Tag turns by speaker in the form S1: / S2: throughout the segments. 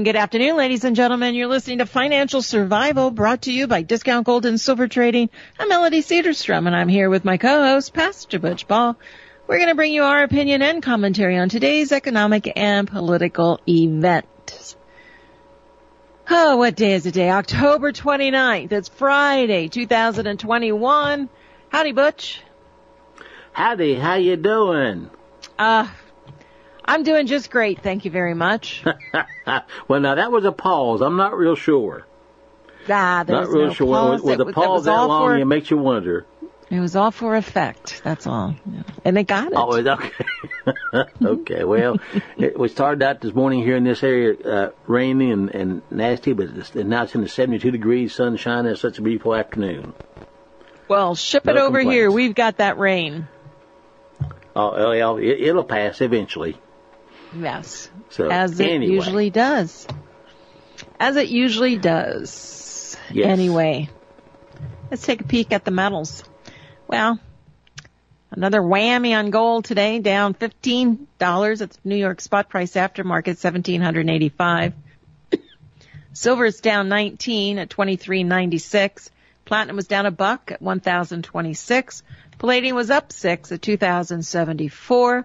S1: Good afternoon, ladies and gentlemen. You're listening to Financial Survival, brought to you by Discount Gold and Silver Trading. I'm Melody Cedarstrom, and I'm here with my co-host, Pastor Butch Ball. We're going to bring you our opinion and commentary on today's economic and political event. Oh, what day is it today? October 29th. It's Friday, 2021. Howdy, Butch.
S2: Howdy, how you doing?
S1: I'm doing just great, thank you very much.
S2: Well, now that was a pause. I'm not real sure.
S1: There's not real
S2: no sure.
S1: Pause.
S2: With a pause that long, it makes you wonder.
S1: It was all for effect, that's all. And they got it.
S2: Oh, okay. Okay, well, we started out this morning here in this area, rainy and nasty, but now it's in the 72 degrees, sunshine, and it's such a beautiful afternoon.
S1: Well, ship it over here. We've got that rain.
S2: Oh, it'll pass eventually.
S1: Yes,
S2: so,
S1: as it usually does. As it usually does.
S2: Yes.
S1: Anyway, let's take a peek at the metals. Well, another whammy on gold today, down $15. That's New York spot price after market, $1,785. Silver is down 19 at $23.96. Platinum was down $1 at $1,026. Palladium was up 6 at $2,074.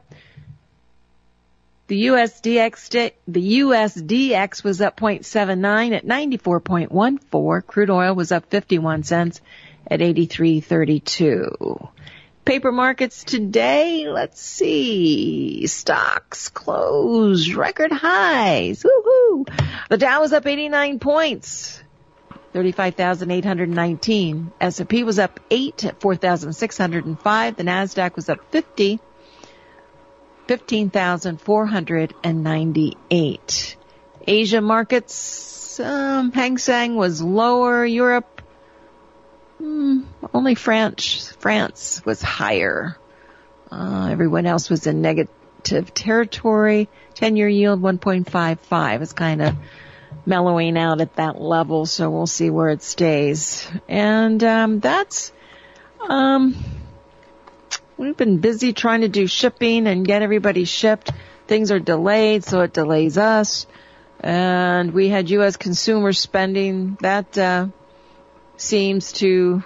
S1: The USDX was up 0.79 at 94.14. Crude oil was up 51 cents at 83.32. Paper markets today, let's see. Stocks closed record highs. Woohoo! The Dow was up 89 points. 35,819. S&P was up 8 at 4,605. The NASDAQ was up 50. 15,498. Asia markets, Hang Seng was lower. Europe, only France was higher. Everyone else was in negative territory. 10-year yield 1.55 is kind of mellowing out at that level, so we'll see where it stays. And we've been busy trying to do shipping and get everybody shipped. Things are delayed, so it delays us. And we had U.S. consumer spending. That seems to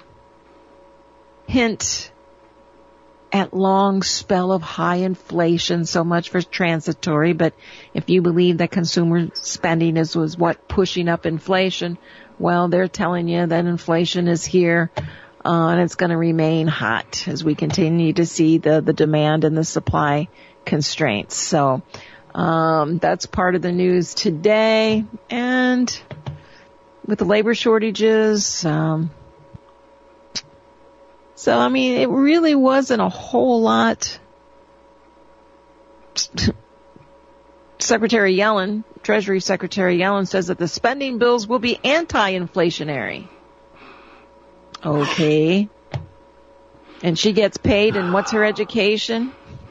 S1: hint at long spell of high inflation, so much for transitory. But if you believe that consumer spending was what pushing up inflation, well, they're telling you that inflation is here. And it's going to remain hot as we continue to see the demand and the supply constraints. So that's part of the news today. And with the labor shortages, so, I mean, it really wasn't a whole lot. Secretary Yellen, Treasury Secretary Yellen, says that the spending bills will be anti-inflationary. Okay. And she gets paid, and what's her education?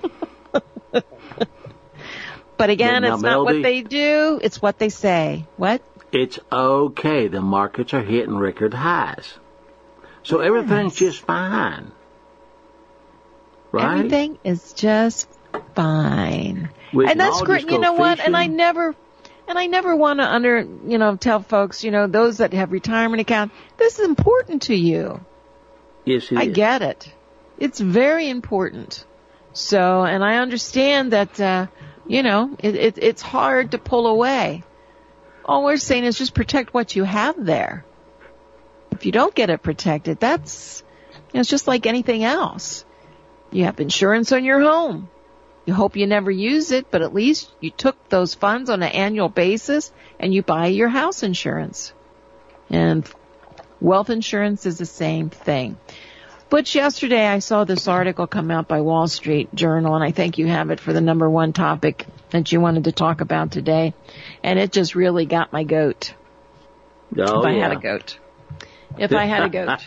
S1: But again, it's not what they do, it's what they say. What?
S2: It's okay. The markets are hitting record highs. So everything's just fine. Right?
S1: Everything is just fine. And that's great. You know what? And I never want to tell folks, those that have retirement account, this is important to you.
S2: Yes, it is.
S1: I get it. It's very important. So, and I understand that, it's hard to pull away. All we're saying is just protect what you have there. If you don't get it protected, it's just like anything else. You have insurance on your home. You hope you never use it, but at least you took those funds on an annual basis and you buy your house insurance. And wealth insurance is the same thing. But yesterday I saw this article come out by Wall Street Journal, and I think you have it for the number one topic that you wanted to talk about today. And it just really got my goat.
S2: Oh,
S1: if I had a goat. If I had a goat.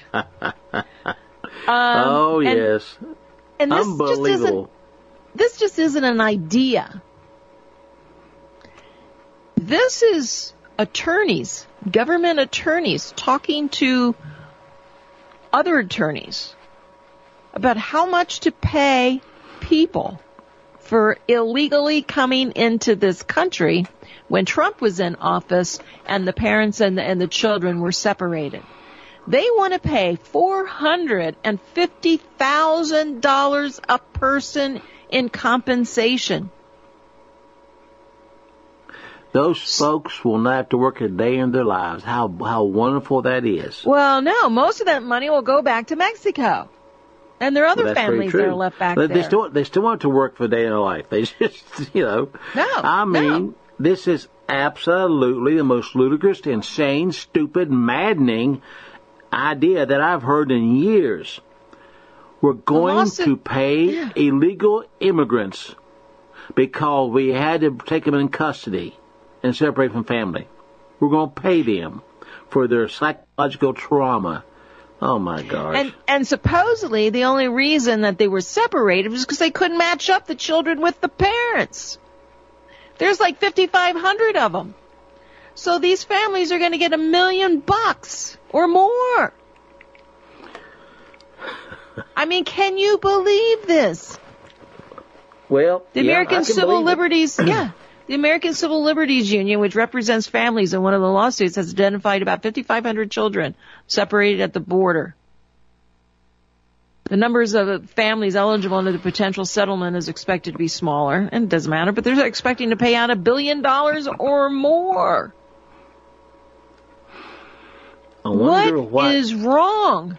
S2: Yes.
S1: And this
S2: unbelievable.
S1: This just isn't an idea. This is attorneys, government attorneys, talking to other attorneys about how much to pay people for illegally coming into this country when Trump was in office and the parents and the children were separated. They want to pay $450,000 a person in compensation.
S2: Those folks will not have to work a day in their lives. How wonderful that is.
S1: Well, no, most of that money will go back to Mexico. And there are other families that are left back there.
S2: They still want to work for a day in their life. They just, this is absolutely the most ludicrous, insane, stupid, maddening idea that I've heard in years. We're going to pay illegal immigrants because we had to take them in custody and separate from family. We're going to pay them for their psychological trauma. Oh, my gosh.
S1: And supposedly the only reason that they were separated was because they couldn't match up the children with the parents. There's like 5,500 of them. So these families are going to get $1 million or more. I mean, can you believe this?
S2: Well,
S1: the American Civil Liberties, the American Civil Liberties Union, which represents families in one of the lawsuits, has identified about 5,500 children separated at the border. The numbers of families eligible under the potential settlement is expected to be smaller, and it doesn't matter, but they're expecting to pay out $1 billion or more. What is wrong?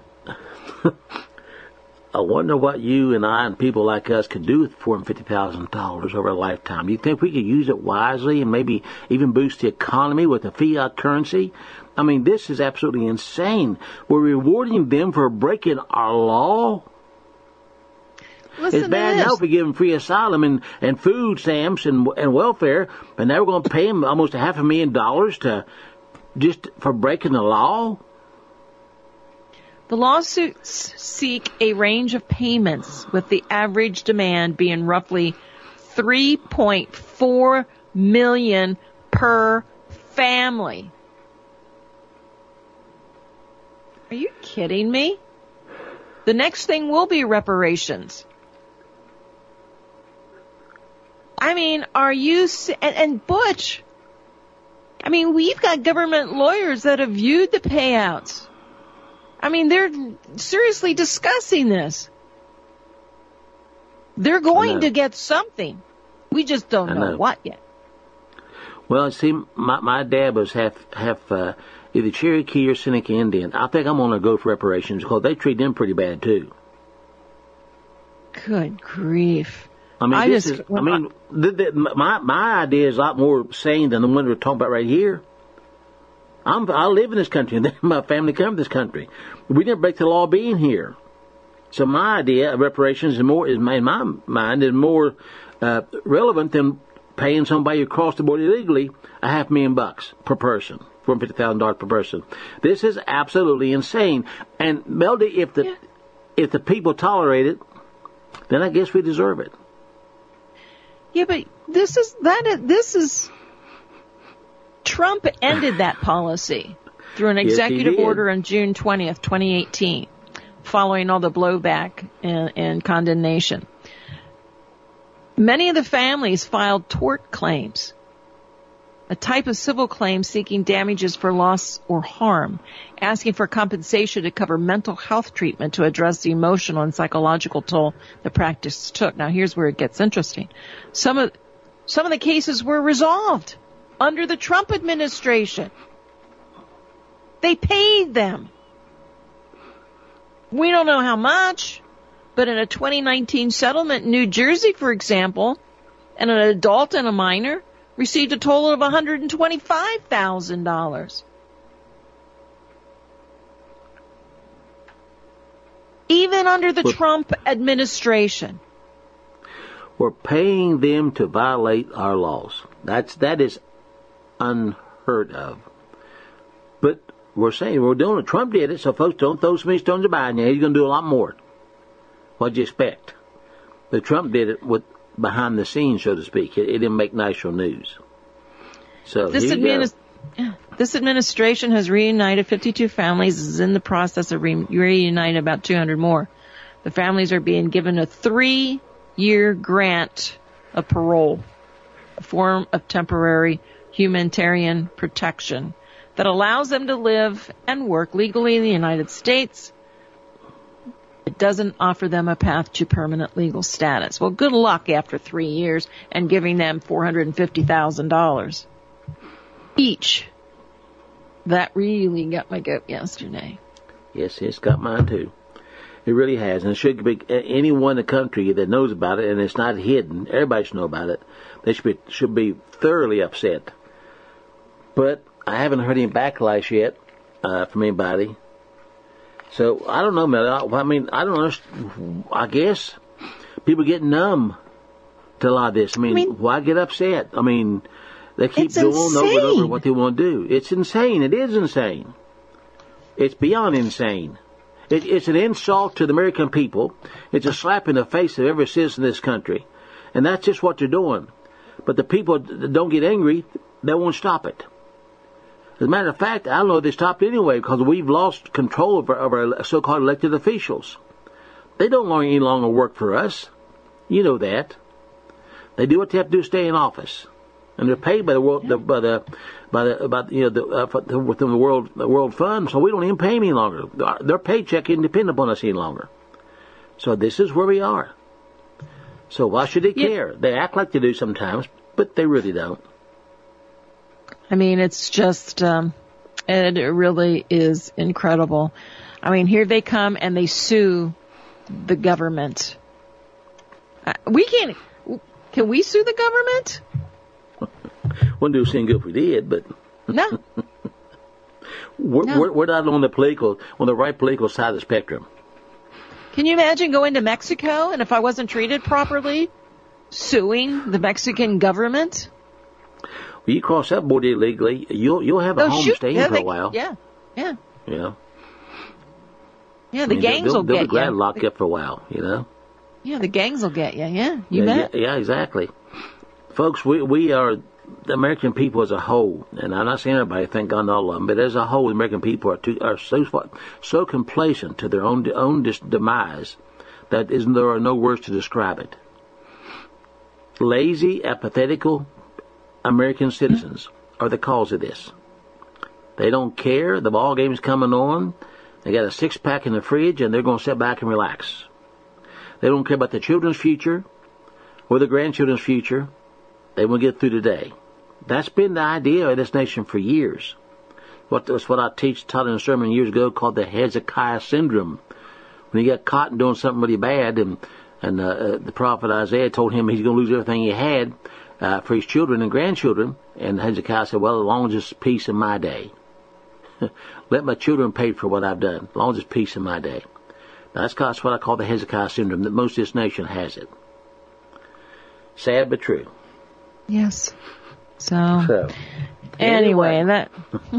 S2: I wonder what you and I and people like us could do with $450,000 over a lifetime. Do you think we could use it wisely and maybe even boost the economy with a fiat currency? I mean, this is absolutely insane. We're rewarding them for breaking our law.
S1: Listen,
S2: it's bad enough we give them free asylum and food stamps and welfare, but now we're going to pay them almost $500,000 just for breaking the law?
S1: The lawsuits seek a range of payments, with the average demand being roughly $3.4 million per family. Are you kidding me? The next thing will be reparations. I mean, are you... And Butch, I mean, we've got government lawyers that have viewed the payouts. I mean, they're seriously discussing this. They're going to get something. We just don't know what yet.
S2: Well, see, my dad was half either Cherokee or Seneca Indian. I think I'm going to go for reparations because they treat them pretty bad too.
S1: Good grief!
S2: I mean, my idea is a lot more sane than the one we're talking about right here. I live in this country, and my family come to this country. We didn't break the law being here. So my idea of reparations in my mind, is more relevant than paying somebody who crossed the border illegally $500,000 per person, $450,000 per person. This is absolutely insane. And Melody, if the people tolerate it, then I guess we deserve it.
S1: Yeah, but this is. Trump ended that policy through an executive order on June 20th, 2018, following all the blowback and condemnation. Many of the families filed tort claims, a type of civil claim seeking damages for loss or harm, asking for compensation to cover mental health treatment to address the emotional and psychological toll the practice took. Now, here's where it gets interesting. Some of the cases were resolved under the Trump administration. They paid them. We don't know how much, but in a 2019 settlement in New Jersey, for example, an adult and a minor received a total of $125,000. Even under the Trump administration.
S2: We're paying them to violate our laws. That is unheard of. But we're saying we're doing it. Trump did it, so folks, don't throw so many stones at Biden. He's going to do a lot more. What'd you expect? But Trump did it with behind the scenes, so to speak. It didn't make national news. So
S1: this administration has reunited 52 families. Is in the process of reuniting about 200 more. The families are being given a 3-year grant of parole, a form of temporary humanitarian protection that allows them to live and work legally in the United States. It doesn't offer them a path to permanent legal status. Well, good luck after 3 years and giving them $450,000 each. That really got my goat yesterday.
S2: Yes, it's got mine too. It really has, and it should be anyone in the country that knows about it, and it's not hidden. Everybody should know about it. They should be thoroughly upset. But I haven't heard any backlash yet from anybody. So I don't know, man. I mean, I don't understand. I guess people get numb to a lot of this. I mean, why get upset? I mean, they keep doing over and over what they want to do. It's insane. It is insane. It's beyond insane. It's an insult to the American people. It's a slap in the face of every citizen in this country. And that's just what they're doing. But the people that don't get angry, they won't stop it. As a matter of fact, I don't know if they stopped anyway because we've lost control of our so-called elected officials. They don't any longer work for us. You know that. They do what they have to do to stay in office. And they're paid by the world, within the world fund, so we don't even pay them any longer. Their paycheck isn't dependent upon us any longer. So this is where we are. So why should they care? They act like they do sometimes, but they really don't.
S1: I mean, it's just, it really is incredible. I mean, here they come and they sue the government. Can we sue the government?
S2: Wouldn't do anything good if we did, but
S1: no.
S2: We're not on the right political side of the spectrum.
S1: Can you imagine going to Mexico and if I wasn't treated properly, suing the Mexican government?
S2: Well, you cross that border illegally, you'll have a home staying for a while.
S1: Yeah.
S2: Yeah,
S1: the gangs will get you.
S2: They'll be glad to lock you up for a while, you know.
S1: Yeah, the gangs will get you. Yeah, you bet.
S2: Yeah, exactly. Folks, we are the American people as a whole, and I'm not saying everybody, thank God, not all of them, but as a whole, the American people are so complacent to their own demise that there are no words to describe it. Lazy, apathetical American citizens are the cause of this. They don't care. The ball game's coming on. They got a six-pack in the fridge, and they're going to sit back and relax. They don't care about the children's future or the grandchildren's future. They will get through today. That's been the idea of this nation for years. That's what I taught in a sermon years ago called the Hezekiah syndrome. When he got caught and doing something really bad, and the prophet Isaiah told him he's going to lose everything he had for his children and grandchildren, and Hezekiah said, well, as long as there's peace in my day. Let my children pay for what I've done, as long as there's peace in my day. Now, that's what I call the Hezekiah syndrome, that most of this nation has it. Sad but true.
S1: Yes. So anyway, that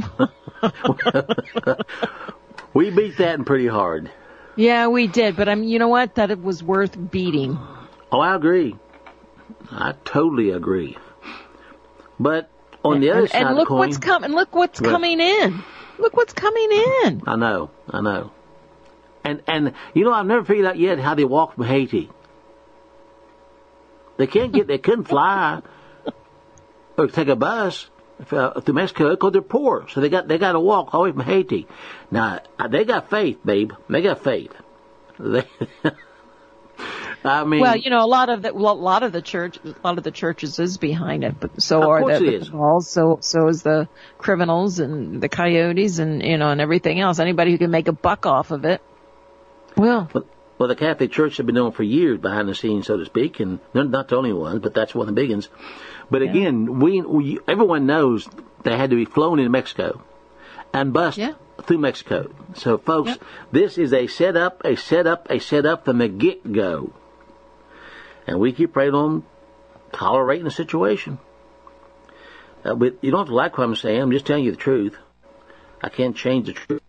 S2: we beat that one pretty hard.
S1: Yeah, we did, but you know what? That it was worth beating.
S2: Oh, I agree. I totally agree. But on the other side of the coin,
S1: look what's coming in. Look what's coming in.
S2: I know. And you know, I've never figured out yet how they walk from Haiti. They couldn't fly or take a bus to Mexico because they're poor. So they got to walk all the way from Haiti. Now they got faith, babe. They got faith. I mean,
S1: well, you know, a lot of the churches is behind it, but so are the cabals, so is the criminals and the coyotes and and everything else. Anybody who can make a buck off of it. Well, the
S2: Catholic Church have been doing for years behind the scenes, so to speak, and they're not the only ones, but that's one of the big ones. But again, everyone knows they had to be flown into Mexico and bust through Mexico. So, folks, this is a setup from the get-go. And we keep right on tolerating the situation. But you don't have to like what I'm saying. I'm just telling you the truth. I can't change the truth.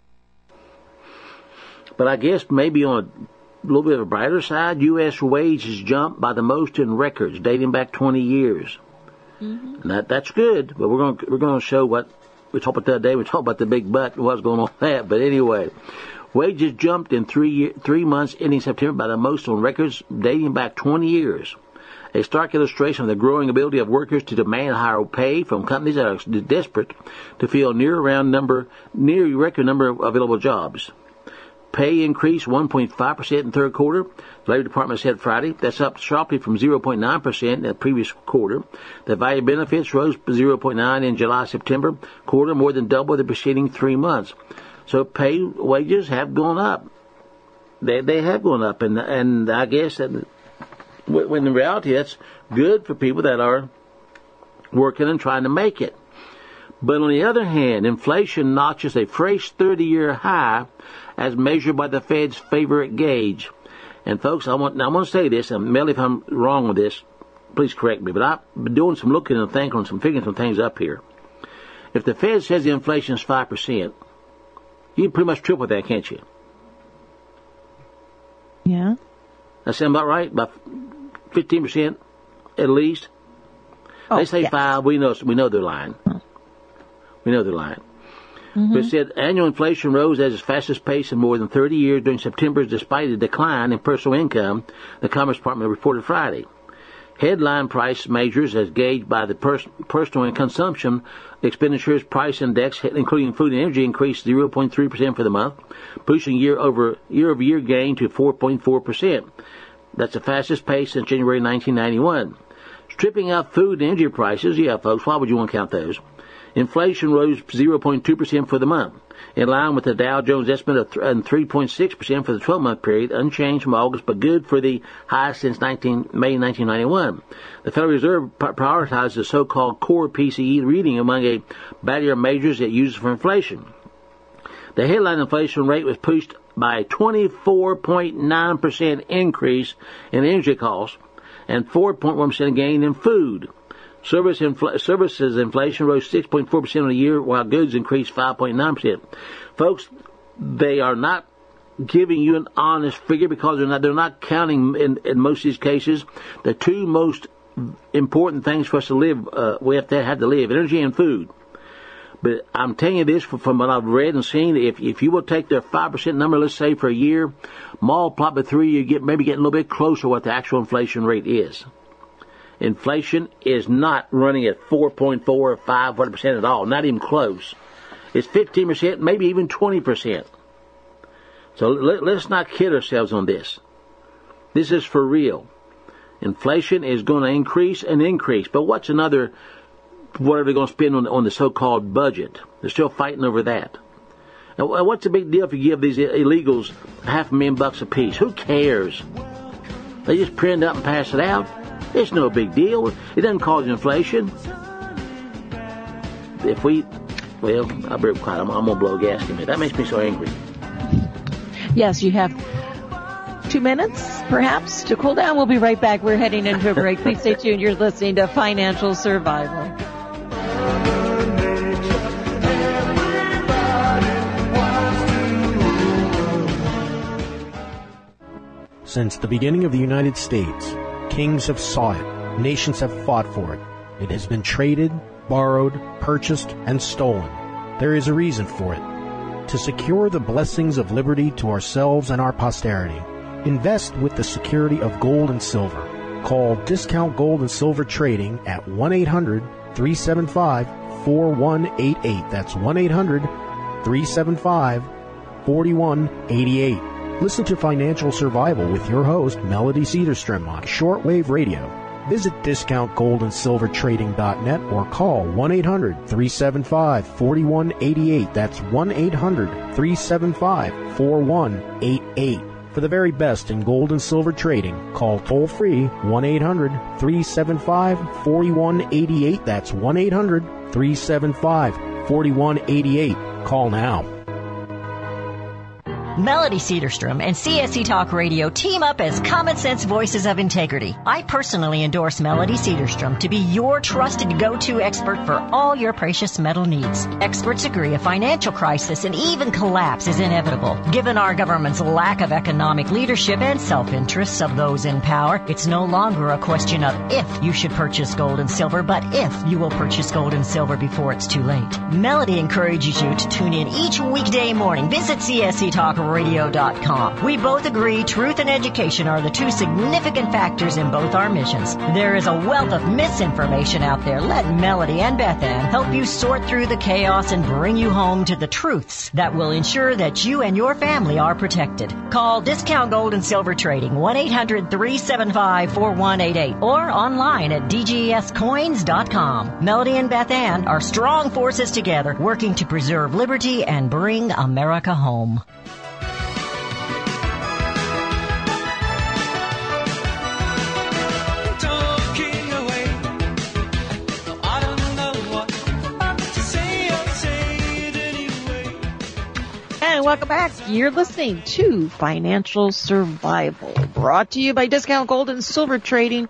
S2: But I guess maybe on a little bit of a brighter side, U.S. wages jumped by the most in records, dating back 20 years. Mm-hmm. And that's good. But we're going to show what we talked about the other day. We talked about the big butt and what's going on with that. But anyway, wages jumped in 3 months ending September by the most on records dating back 20 years. a stark illustration of the growing ability of workers to demand higher pay from companies that are desperate to fill near record number of available jobs. Pay increased 1.5% in the third quarter. The Labor Department said Friday. That's up sharply from 0.9% in the previous quarter. The value of benefits rose 0.9% in July-September quarter, more than double the preceding 3 months. So wages have gone up. They have gone up, and I guess that when in reality that's good for people that are working and trying to make it. But on the other hand, inflation notches a fresh 30-year high as measured by the Fed's favorite gauge. And folks, I want to say this, and Mel, if I'm wrong with this, please correct me, but I've been doing some looking and thinking on figuring some things up here. If the Fed says the inflation is 5%, you can pretty much triple that, can't you?
S1: Yeah.
S2: That sound about right? About 15% at least? They say 5, we know they're lying. We know they're lying. Mm-hmm. But it said annual inflation rose at its fastest pace in more than 30 years during September despite a decline in personal income, the Commerce Department reported Friday. Headline price measures as gauged by the personal and consumption expenditures price index, including food and energy, increased 0.3% for the month, pushing year-over-year gain to 4.4%. That's the fastest pace since January 1991. Stripping out food and energy prices, yeah, folks, why would you want to count those? Inflation rose 0.2% for the month, in line with the Dow Jones estimate of 3.6% for the 12-month period, unchanged from August, but good for the highest since May 1991. The Federal Reserve prioritized the so-called core PCE reading among a battery of measures it uses for inflation. The headline inflation rate was pushed by a 24.9% increase in energy costs and 4.1% gain in food. Services inflation rose 6.4% on the year, while goods increased 5.9%. Folks, they are not giving you an honest figure because they're not counting in most of these cases the two most important things for us to live. We have to live: energy and food. But I'm telling you this from what I've read and seen. If you will take their 5% number, let's say for a year, multiply by 3, you maybe get a little bit closer to what the actual inflation rate is. Inflation is not running at 4.4 or 5% at all, not even close. It's 15%, maybe even 20%. So let's not kid ourselves on this. This is for real. Inflation is going to increase and increase. But what are they going to spend on the so-called budget? They're still fighting over that. Now, what's the big deal if you give these illegals $500,000 apiece? Who cares? They just print it up and pass it out. It's no big deal. It doesn't cause inflation. I'll be quiet. I'm going to blow gas in a minute. That makes me so angry.
S1: Yes, you have 2 minutes, perhaps, to cool down. We'll be right back. We're heading into a break. Please stay tuned. You're listening to Financial Survival.
S3: Since the beginning of the United States, kings have sought it. Nations have fought for it. It has been traded, borrowed, purchased, and stolen. There is a reason for it. To secure the blessings of liberty to ourselves and our posterity, invest with the security of gold and silver. Call Discount Gold and Silver Trading at 1-800-375-4188. That's 1-800-375-4188. Listen to Financial Survival with your host, Melody Cedarstrom, on shortwave radio. Visit discountgoldandsilvertrading.net or call 1-800-375-4188. That's 1-800-375-4188. For the very best in gold and silver trading, call toll-free 1-800-375-4188. That's 1-800-375-4188. Call now.
S4: Melody Cedarstrom and CSC Talk Radio team up as common sense voices of integrity. I personally endorse Melody Cedarstrom to be your trusted go-to expert for all your precious metal needs. Experts agree a financial crisis and even collapse is inevitable. Given our government's lack of economic leadership and self-interests of those in power, it's no longer a question of if you should purchase gold and silver, but if you will purchase gold and silver before it's too late. Melody encourages you to tune in each weekday morning. Visit CSC Talk CommonSenseRadio.com. We both agree truth and education are the two significant factors in both our missions. There is a wealth of misinformation out there. Let Melody and Beth Ann help you sort through the chaos and bring you home to the truths that will ensure that you and your family are protected. Call Discount Gold and Silver Trading 1-800-375-4188 or online at dgscoins.com. Melody and Beth Ann are strong forces together working to preserve liberty and bring America home.
S1: And welcome back. You're listening to Financial Survival, brought to you by Discount Gold and Silver Trading.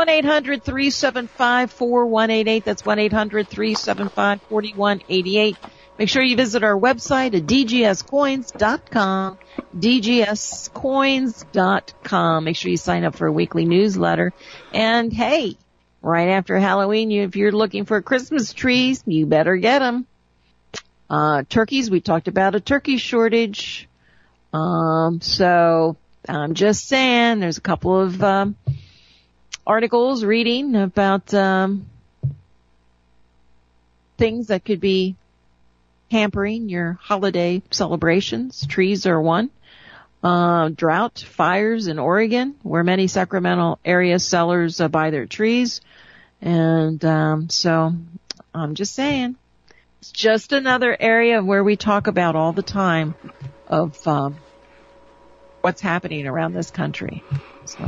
S1: 1-800-375-4188. That's 1-800-375-4188. Make sure you visit our website at dgscoins.com, dgscoins.com. Make sure you sign up for a weekly newsletter. And hey, right after Halloween, if you're looking for Christmas trees, you better get them. Turkeys, we talked about a turkey shortage. So I'm just saying there's a couple of articles reading about things that could be hampering your holiday celebrations. Trees are one. Drought, fires in Oregon, where many Sacramento area sellers buy their trees. And so I'm just saying, it's just another area where we talk about all the time of what's happening around this country. So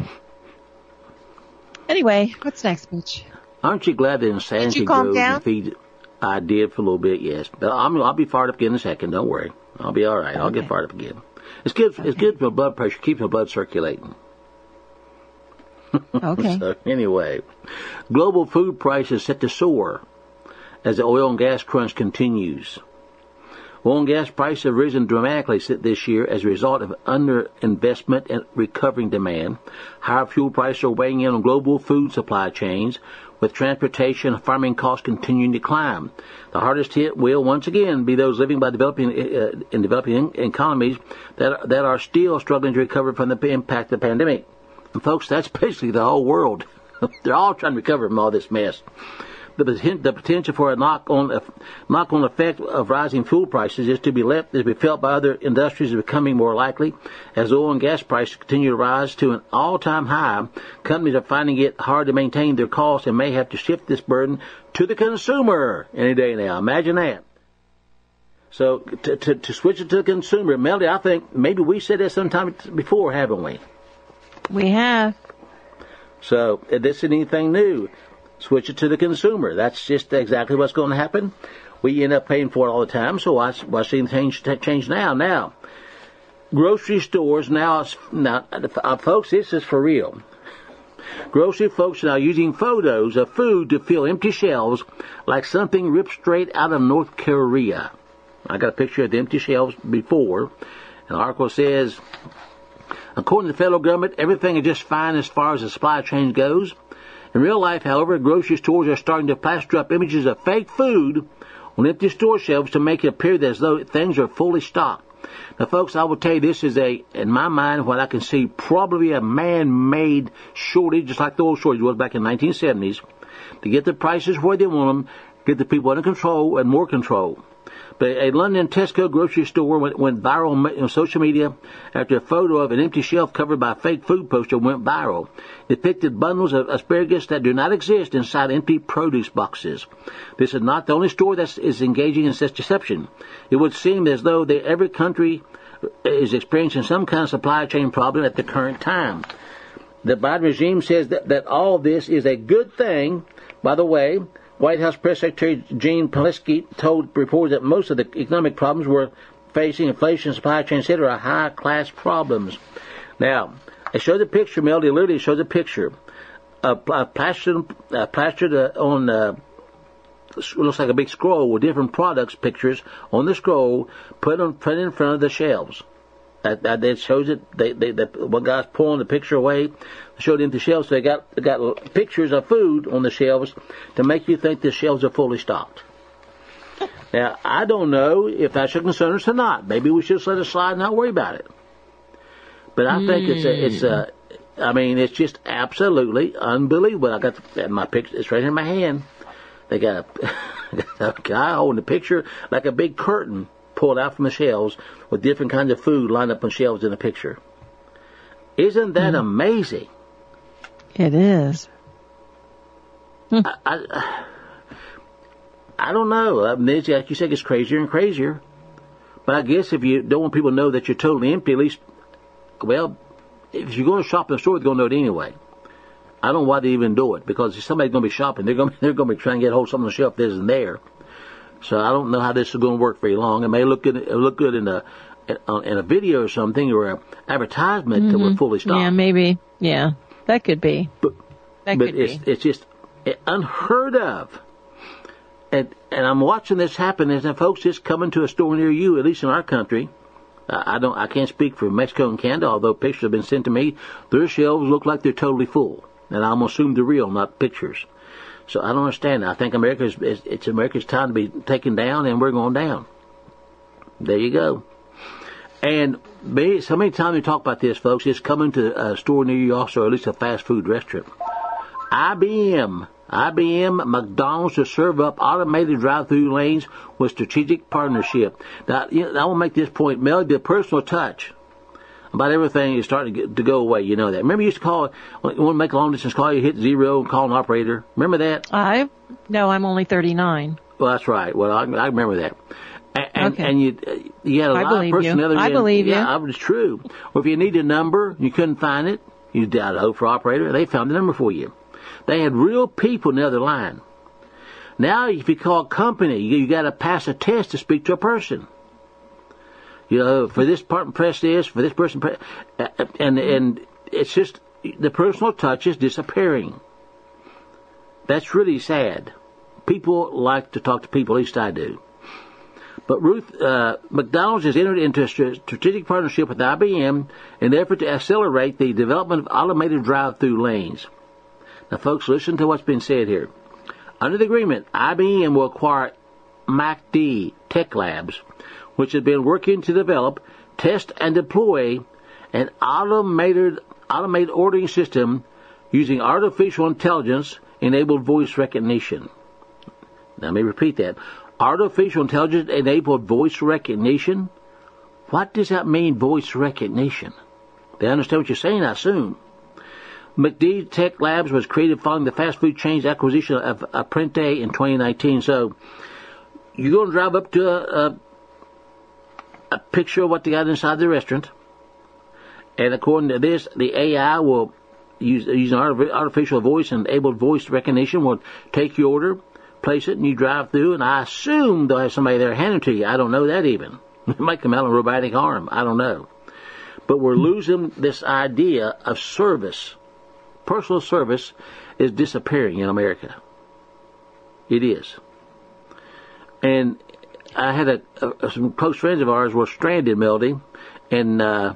S1: anyway, what's next, Mitch?
S2: Aren't you glad that insanity grows and feeds? I did for a little bit, yes. But I'll be fired up again in a second. Don't worry. I'll be all right. I'll get fired up again. It's good for blood pressure. Keeps my blood circulating.
S1: Okay.
S2: So anyway, global food prices set to soar as the oil and gas crunch continues. Oil and gas prices have risen dramatically this year as a result of underinvestment and recovering demand. Higher fuel prices are weighing in on global food supply chains, with transportation and farming costs continuing to climb. The hardest hit will once again be those living by developing economies that are still struggling to recover from the impact of the pandemic. And folks, that's basically the whole world. They're all trying to recover from all this mess. The potential for a knock-on effect of rising fuel prices is to be felt by other industries is becoming more likely. As oil and gas prices continue to rise to an all-time high, companies are finding it hard to maintain their costs and may have to shift this burden to the consumer any day now. Imagine that. So to switch it to the consumer, Melody, I think maybe we said that sometime before, haven't we?
S1: We have.
S2: So this isn't anything new. Switch it to the consumer. That's just exactly what's going to happen. We end up paying for it all the time, so why see change now? Now, grocery stores now, folks, this is for real. Grocery folks are now using photos of food to fill empty shelves like something ripped straight out of North Korea. I got a picture of the empty shelves before. An article says, according to the federal government, everything is just fine as far as the supply chain goes. In real life, however, grocery stores are starting to plaster up images of fake food on empty store shelves to make it appear as though things are fully stocked. Now, folks, I will tell you this is in my mind, what I can see, probably a man-made shortage, just like the oil shortage was back in the 1970s, to get the prices where they want them, get the people under control and more control. But a London Tesco grocery store went viral on social media after a photo of an empty shelf covered by a fake food poster went viral. It depicted bundles of asparagus that do not exist inside empty produce boxes. This is not the only store that is engaging in such deception. It would seem as though every country is experiencing some kind of supply chain problem at the current time. The Biden regime says that all this is a good thing. By the way, White House Press Secretary Jean Psaki told reporters that most of the economic problems we're facing, inflation, supply chain, etc., are high-class problems. Now, I showed the picture, Melody literally showed the picture. Plastered on, looks like a big scroll with different products, pictures on the scroll, put in front of the shelves. That shows it. One guy's pulling the picture away, showed empty shelves. So they got pictures of food on the shelves to make you think the shelves are fully stocked. Now, I don't know if that should concern us or not. Maybe we should just let it slide and not worry about it. But I think it's just absolutely unbelievable. I got my picture. It's right here in my hand. They got a guy holding a picture like a big curtain pulled out from the shelves with different kinds of food lined up on shelves in the picture. Isn't that amazing?
S1: It is.
S2: I don't know. I mean, like you said, it's crazier and crazier. But I guess if you don't want people to know that you're totally empty, at least, well, if you're going to shop in the store, they're going to know it anyway. I don't know why they even do it, because if somebody's going to be shopping, they're going to be trying to get hold of something on the shelf that isn't there. So I don't know how this is going to work very long. It may look good in a video or something, or an advertisement that we're fully stocked.
S1: Yeah, maybe. Yeah, that could be.
S2: But it's just unheard of. And I'm watching this happen, and folks just coming to a store near you, at least in our country. I can't speak for Mexico and Canada, although pictures have been sent to me. Their shelves look like they're totally full, and I'm assuming they're real, not pictures. So I don't understand. I think it's America's time to be taken down, and we're going down. There you go. And so many times we talk about this, folks. It's coming to a store near you, also, or at least a fast food restaurant. IBM, McDonald's to serve up automated drive-through lanes with strategic partnership. Now, I want to make this point. Mel, the personal touch about everything is starting to go away. You know that. Remember you used to call, when you want to make a long-distance call, you hit 0 and call an operator. Remember that?
S1: No, I'm only 39.
S2: Well, that's right. Well, I remember that. And you had a lot of person the other end.
S1: I believe you.
S2: Yeah, it's true. Or if you need a number, you couldn't find it, you dialed 0 for operator, they found the number for you. They had real people in the other line. Now, if you call a company, you got to pass a test to speak to a person. You know, for this part, press this. For this person, press, and it's just the personal touch is disappearing. That's really sad. People like to talk to people, at least I do. But McDonald's has entered into a strategic partnership with IBM in an effort to accelerate the development of automated drive-through lanes. Now, folks, listen to what's been said here. Under the agreement, IBM will acquire MacD Tech Labs, which has been working to develop, test, and deploy an automated ordering system using artificial intelligence-enabled voice recognition. Now, let me repeat that. Artificial intelligence-enabled voice recognition? What does that mean, voice recognition? They understand what you're saying, I assume. MacD Tech Labs was created following the fast food chain's acquisition of Apprente in 2019. So you're going to drive up to a picture of what they got inside the restaurant, and according to this, the AI will using artificial voice-enabled voice recognition will take your order, place it, and you drive through, and I assume they'll have somebody there hand it to you. I don't know that even. It might come out in a robotic arm. I don't know. But we're losing this idea of service. Personal service is disappearing in America. It is. And I had some close friends of ours were stranded, Melody, in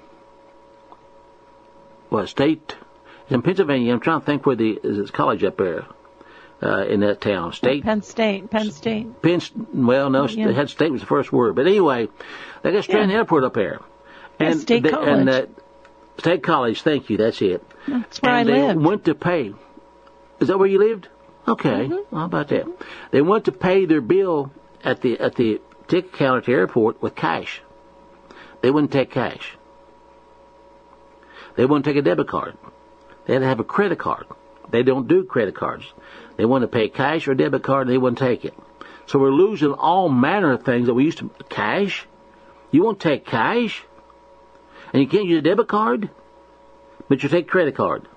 S2: state? It's in Pennsylvania. I'm trying to think where there's college up there in that town. State?
S1: Penn State.
S2: Well, no,
S1: yeah.
S2: Had State was the first word. But anyway, they got stranded in the airport up there.
S1: And State College.
S2: State College, thank you, that's it.
S1: That's where I lived.
S2: They went to pay. Is that where you lived? Okay, How about that? They went to pay their bill at the ticket counter at the airport with cash. They wouldn't take cash. They wouldn't take a debit card. They had to have a credit card. They don't do credit cards. They want to pay cash or debit card, and they wouldn't take it. So we're losing all manner of things that we used to. Cash? You won't take cash? And you can't use a debit card? But you take credit card.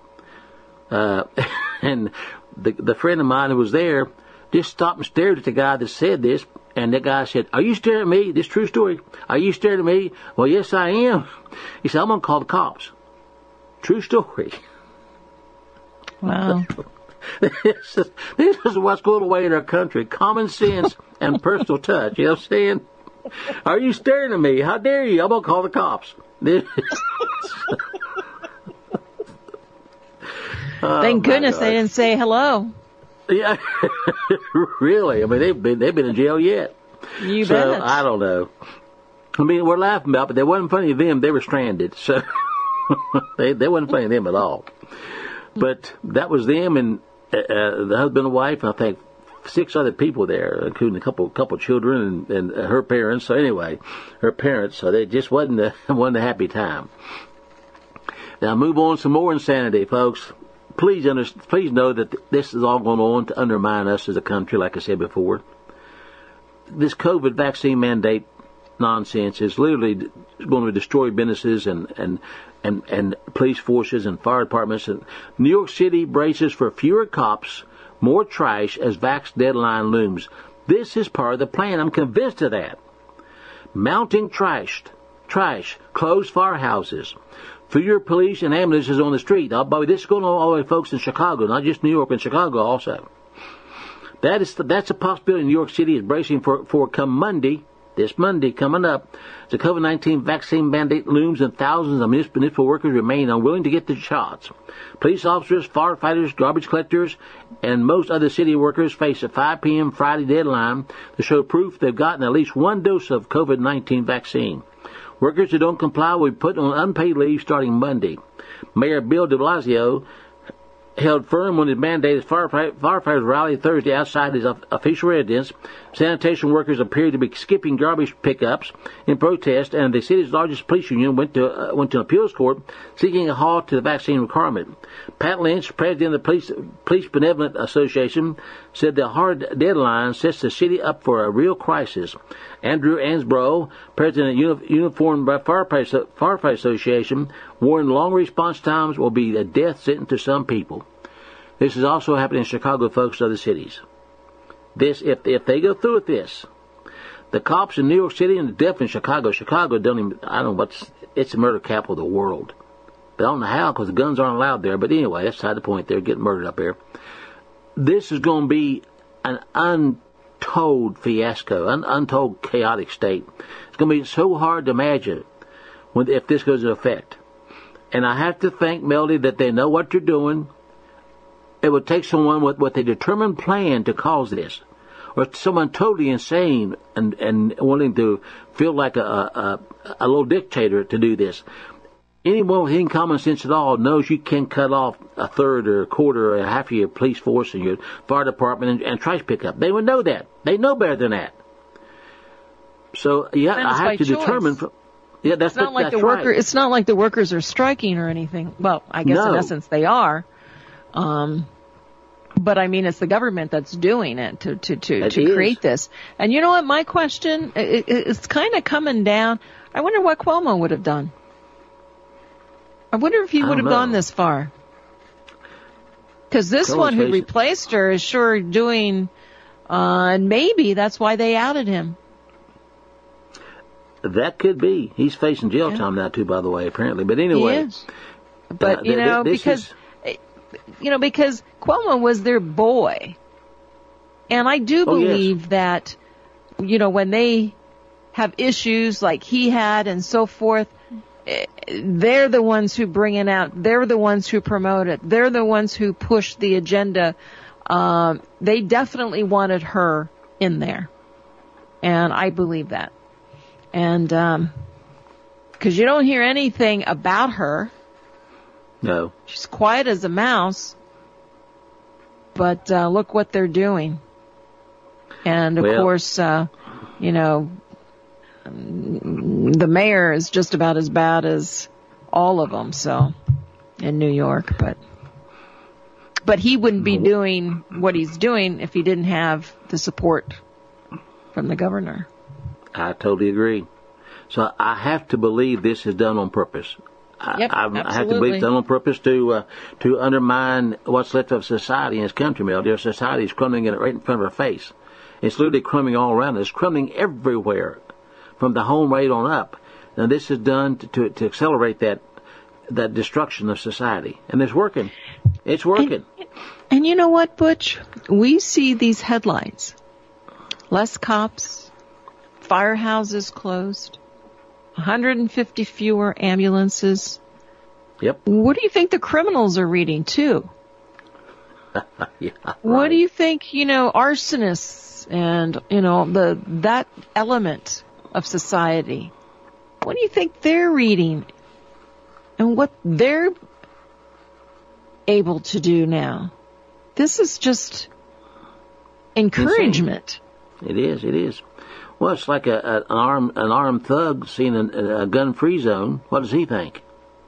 S2: And the friend of mine who was there just stopped and stared at the guy that said this, and the guy said, "Are you staring at me? This is true story. Are you staring at me?" "Well, yes, I am." He said, "I'm going to call the cops." True story.
S1: Wow.
S2: This is what's going away in our country. Common sense and personal touch. You know what I'm saying? "Are you staring at me? How dare you? I'm going to call the cops."
S1: Thank goodness they didn't say hello.
S2: Yeah, really. I mean, they've been in jail yet.
S1: You
S2: so,
S1: bet.
S2: I don't know. I mean, we're laughing about it, but they wasn't funny to them. They were stranded. So they wasn't funny to them at all. But that was them and the husband and wife, I think 6 other people there, including a couple children and her parents. So anyway, her parents. So they just wasn't a happy time. Now move on some more insanity, folks. Please know that this is all going on to undermine us as a country, like I said before. This COVID vaccine mandate nonsense is literally going to destroy businesses and police forces and fire departments. And New York City braces for fewer cops, more trash as vax deadline looms. This is part of the plan. I'm convinced of that. Mounting trash, closed firehouses, fewer police and ambulances on the street. This is going on all the way, folks, in Chicago, not just New York, in Chicago also. That's a possibility. New York City is bracing for come Monday. This Monday coming up, the COVID-19 vaccine mandate looms and thousands of municipal workers remain unwilling to get the shots. Police officers, firefighters, garbage collectors, and most other city workers face a 5 p.m. Friday deadline to show proof they've gotten at least 1 dose of COVID-19 vaccine. Workers who don't comply will be put on unpaid leave starting Monday. Mayor Bill de Blasio held firm when his mandated firefighters rallied Thursday outside his official residence. Sanitation workers appeared to be skipping garbage pickups in protest, and the city's largest police union went to an appeals court seeking a halt to the vaccine requirement. Pat Lynch, president of the Police Benevolent Association, said the hard deadline sets the city up for a real crisis. Andrew Ansbro, president of Uniformed Firefighter Association, warned long response times will be a death sentence to some people. This is also happening in Chicago, folks, and other cities. If they go through with this, the cops in New York City and definitely in Chicago it's the murder capital of the world. But I don't know how, because the guns aren't allowed there. But anyway, that's beside the point. They're getting murdered up there. This is going to be an untold fiasco, untold chaotic state. It's going to be so hard to imagine if this goes into effect. And I have to thank Melody that they know what they're doing. It would take someone with a determined plan to cause this, or someone totally insane and wanting to feel like a little dictator to do this. Anyone with any common sense at all knows you can cut off a third or a quarter or half of your police force and your fire department and trash pickup. They would know that. They know better than that. So I have to determine. Yeah, that's not like the worker.
S1: It's not like the workers are striking or anything. Well, I guess in essence they are. But I mean, it's the government that's doing it to create this. And you know what? My question, it's kind of coming down. I wonder what Cuomo would have done. I wonder if he would have gone this far. Because this one who replaced her is sure doing, and maybe that's why they outed him.
S2: That could be. He's facing jail time now too, by the way, apparently. But anyway.
S1: But, because Cuomo was their boy. And I do believe that, when they have issues like he had and so forth, they're the ones who bring it out. They're the ones who promote it. They're the ones who push the agenda. They definitely wanted her in there. And I believe that. And, 'cause you don't hear anything about her.
S2: No.
S1: She's quiet as a mouse. But, look what they're doing. And of course, the mayor is just about as bad as all of them, so, in New York, but he wouldn't be doing what he's doing if he didn't have the support from the governor.
S2: I totally agree. So I have to believe this is done on purpose. I have to believe it's done on purpose to undermine what's left of society in this country, Mel. Our society is crumbling right in front of our face. It's literally crumbling all around us. It's crumbling everywhere, from the home right on up. Now this is done to accelerate that destruction of society, and it's working. It's working.
S1: And you know what, Butch? We see these headlines: less cops, firehouses closed, 150 fewer ambulances.
S2: Yep.
S1: What do you think the criminals are reading too?
S2: Yeah,
S1: What
S2: right.
S1: do you think, arsonists and, that element of society, what do you think they're reading and what they're able to do now? This is just encouragement.
S2: It is. Well, it's like an armed thug seeing a gun-free zone. What does he think?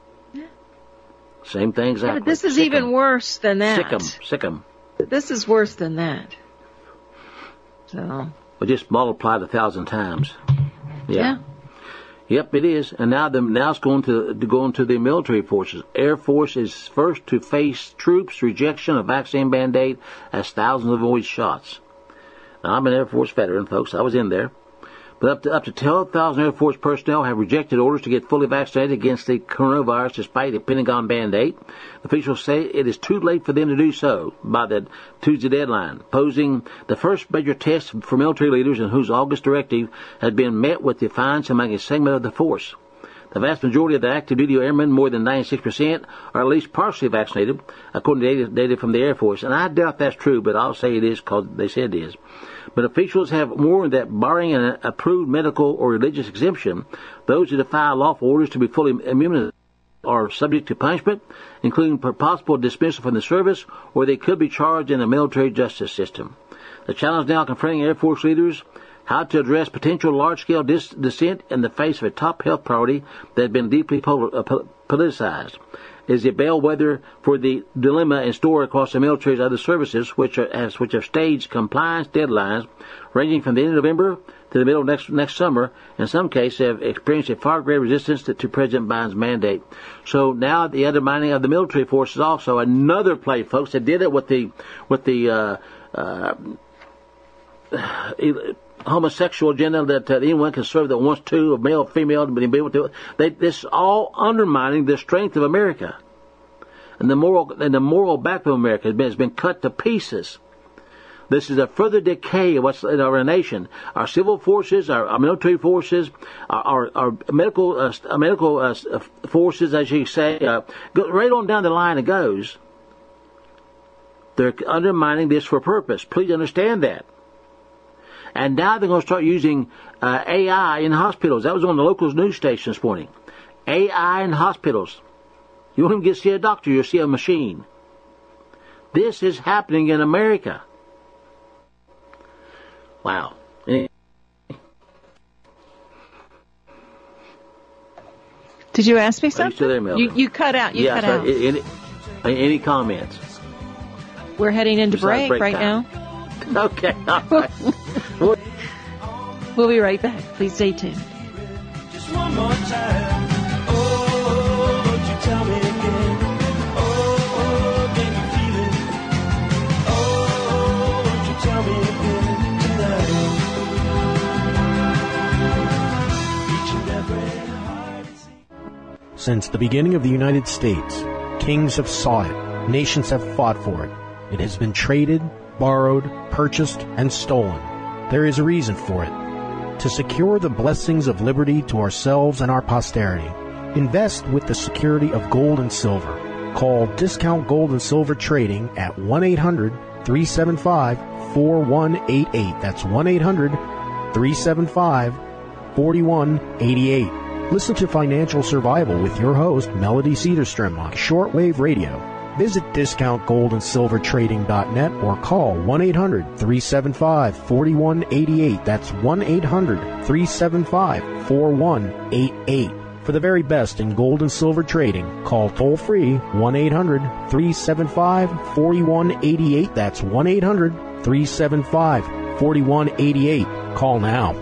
S2: Same thing exactly.
S1: Yeah, but this is even worse than that.
S2: Sick 'em.
S1: This is worse than that. So.
S2: But just multiplied 1,000 times.
S1: Yeah.
S2: Yep, it is. And now it's going to go into the military forces. Air Force is first to face troops' rejection of vaccine mandate as thousands avoid shots. Now, I'm an Air Force veteran, folks. I was in there. But up to 12,000 Air Force personnel have rejected orders to get fully vaccinated against the coronavirus despite the Pentagon mandate. Officials say it is too late for them to do so by the Tuesday deadline, posing the first major test for military leaders in whose August directive had been met with defiance among a segment of the force. The vast majority of the active duty airmen, more than 96%, are at least partially vaccinated, according to data from the Air Force. And I doubt that's true, but I'll say it is because they said it is. But officials have warned that barring an approved medical or religious exemption, those who defy lawful orders to be fully immunized are subject to punishment, including possible dismissal from the service, or they could be charged in the military justice system. The challenge now confronting Air Force leaders how to address potential large-scale dissent in the face of a top health priority that has been deeply politicized. Is a bellwether for the dilemma in store across the military's other services, which have staged compliance deadlines ranging from the end of November to the middle of next summer. In some cases, have experienced a far greater resistance to President Biden's mandate. So now the undermining of the military force is also another play, folks. They did it with the homosexual agenda that anyone can serve that wants to, of male, female, to be able to. This is all undermining the strength of America, and the moral backbone of America has been cut to pieces. This is a further decay of what's in our nation. Our civil forces, our military forces, our medical forces, as you say, right on down the line it goes. They're undermining this for purpose. Please understand that. And now they're going to start using AI in hospitals. That was on the local news station this morning. AI in hospitals. You won't even see a doctor, you'll see a machine. This is happening in America. Wow.
S1: Did you ask me something?
S2: Are you still there, Melvin?
S1: You cut out. You cut out.
S2: Any comments?
S1: We're heading into break right
S2: time.
S1: now.
S2: Okay. All right.
S1: We'll be right back. Please stay tuned.
S5: Just one more time. Oh, won't you tell me again? Oh, can you feel it? Oh, won't you tell me again tonight? Each and every heart.
S3: Since the beginning of the United States, kings have sought it, nations have fought for it. It has been traded, borrowed, purchased, and stolen. There is a reason for it. To secure the blessings of liberty to ourselves and our posterity, invest with the security of gold and silver. Call Discount Gold and Silver Trading at 1-800-375-4188. That's 1-800-375-4188. Listen to Financial Survival with your host, Melody Cedarstrom, on shortwave radio. Visit discountgoldandsilvertrading.net or call 1-800-375-4188. That's 1-800-375-4188. For the very best in gold and silver trading, call toll-free 1-800-375-4188. That's 1-800-375-4188. Call now.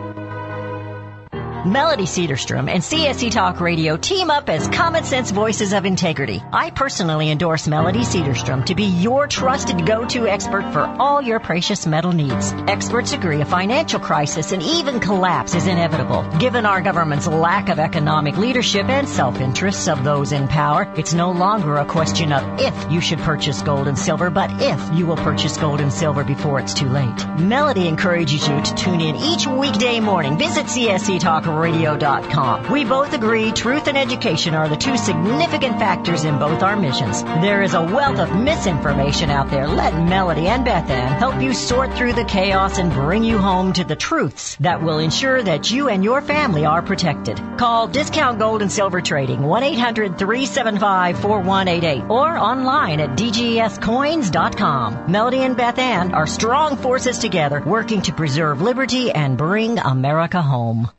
S4: Melody Cedarstrom and CSC Talk Radio team up as Common Sense Voices of Integrity. I personally endorse Melody Cedarstrom to be your trusted go-to expert for all your precious metal needs. Experts agree a financial crisis and even collapse is inevitable. Given our government's lack of economic leadership and self-interests of those in power, it's no longer a question of if you should purchase gold and silver, but if you will purchase gold and silver before it's too late. Melody encourages you to tune in each weekday morning. Visit CSC Talk SexiTalkRadio.com. We both agree truth and education are the two significant factors in both our missions. There is a wealth of misinformation out there. Let Melody and Beth Ann help you sort through the chaos and bring you home to the truths that will ensure that you and your family are protected. Call Discount Gold and Silver Trading 1-800-375-4188 or online at dgscoins.com. Melody and Beth Ann are strong forces together working to preserve liberty and bring America home.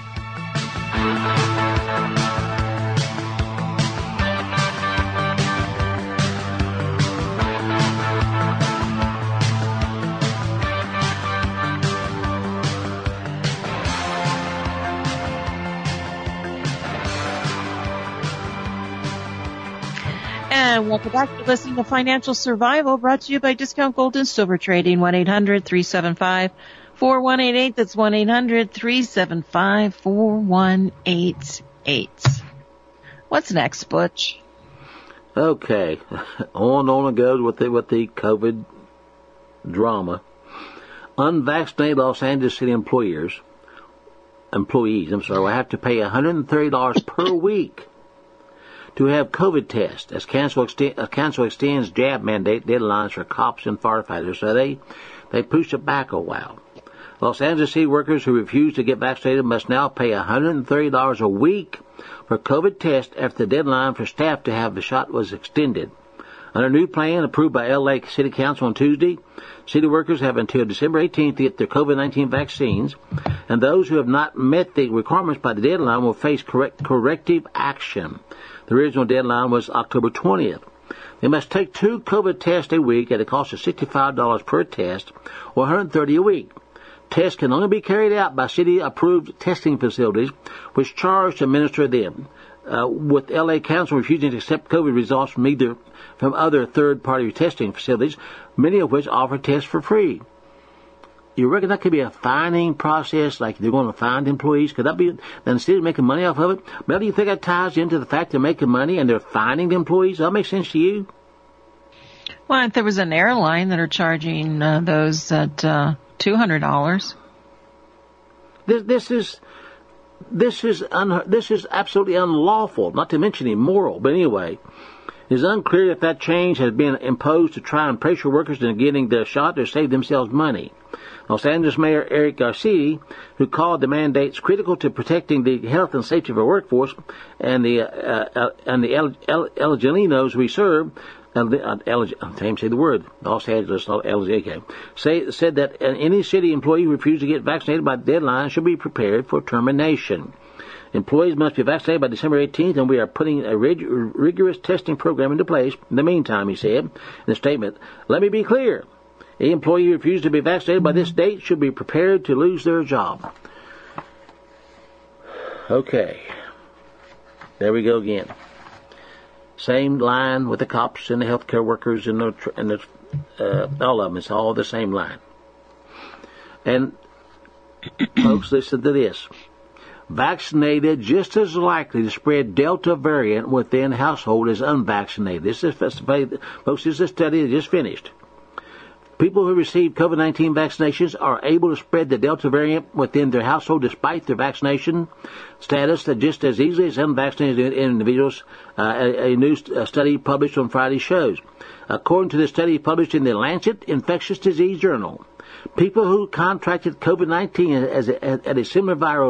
S1: And welcome back to listening to Financial Survival, brought to you by Discount Gold and Silver Trading, 1-800-375-4188. That's 1-800-375-4188. What's next, Butch?
S2: Okay, on it goes with the COVID drama. Unvaccinated Los Angeles City employees, will have to pay $130 per week to have COVID tests, as council extends jab mandate deadlines for cops and firefighters. So they pushed it back a while. Los Angeles City workers who refuse to get vaccinated must now pay $130 a week for COVID tests after the deadline for staff to have the shot was extended. Under a new plan approved by L.A. City Council on Tuesday, city workers have until December 18th to get their COVID-19 vaccines, and those who have not met the requirements by the deadline will face corrective action. The original deadline was October 20th. They must take 2 COVID tests a week at a cost of $65 per test, or $130 a week. Tests can only be carried out by city-approved testing facilities, which charge to administer them, with L.A. Council refusing to accept COVID results from other third-party testing facilities, many of which offer tests for free. You reckon that could be a fining process, like they're going to fine employees? Could that be, instead of making money off of it? Well, do you think that ties into the fact they're making money and they're fining the employees? Does that make sense to you?
S1: Well, if there was an airline that are charging those at $200.
S2: This is absolutely unlawful, not to mention immoral. But anyway, it is unclear if that change has been imposed to try and pressure workers into getting their shot or save themselves money. Los Angeles Mayor Eric Garcetti, who called the mandates critical to protecting the health and safety of our workforce and the Angelinos we serve, I can't even say the word, Los Angeles, said that any city employee who refuses to get vaccinated by the deadline should be prepared for termination. Employees must be vaccinated by December 18th, and we are putting a rigorous testing program into place. In the meantime, he said in a statement, let me be clear. Any employee who refuses to be vaccinated by this date should be prepared to lose their job. Okay. There we go again. Same line with the cops and the healthcare workers and all of them. It's all the same line. And folks, listen to this. Vaccinated just as likely to spread Delta variant within household as unvaccinated. This is a study that just finished. People who receive COVID-19 vaccinations are able to spread the Delta variant within their household despite their vaccination status just as easily as unvaccinated individuals, a new study published on Friday shows. According to the study published in the Lancet Infectious Disease Journal, people who contracted COVID-19 had a similar viral